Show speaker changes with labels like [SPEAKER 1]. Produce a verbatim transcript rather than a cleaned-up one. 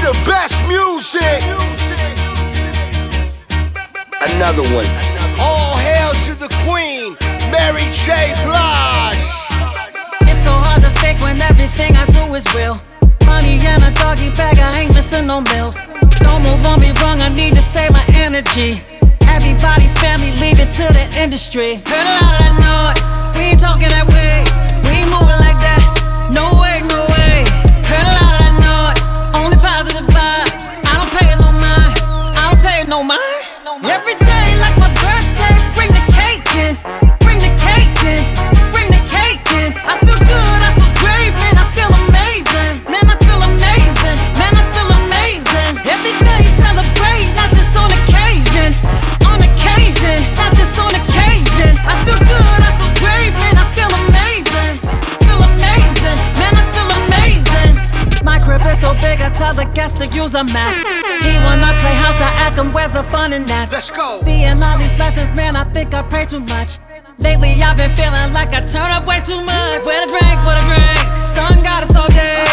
[SPEAKER 1] the best music. Another one. All hail to the queen, Mary J. Blige.
[SPEAKER 2] It's so hard to fake when everything I do is real. Money in a doggy bag, I ain't missing no meals. Don't move on me wrong, I need to save my energy. Everybody, family, leave it to the industry. Heard a lot of that noise, we ain't talking that way. We ain't moving like that, no way, no way. Heard a lot of that noise, only positive vibes. I don't pay no mind, I don't pay no mind. Every day like my birthday, bring the cake in. Bring the cake in, bring the cake in. I feel good, I feel great, man, I feel amazing. Man, I feel amazing, man, I feel amazing. Every day celebrate, not just on occasion. On occasion, not just on occasion. I feel good, I feel great, man, I feel amazing. Feel amazing, man, I feel amazing. My crib is so big, I tell the guests to use a map. He wanna play house, I ask him where's the fun in that.
[SPEAKER 1] Let's go.
[SPEAKER 2] Seeing all these blessings, man, I think I pray too much. Lately I've been feeling like I turn up way too much. Where the drink, where the drink? Sun got us all day.